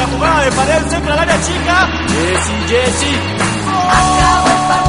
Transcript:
jugada de pared, centro al área chica. Jessy. Acabó el partido.